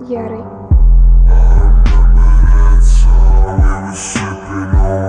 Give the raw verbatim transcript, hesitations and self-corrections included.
Ярий. I remember that time we were sipping on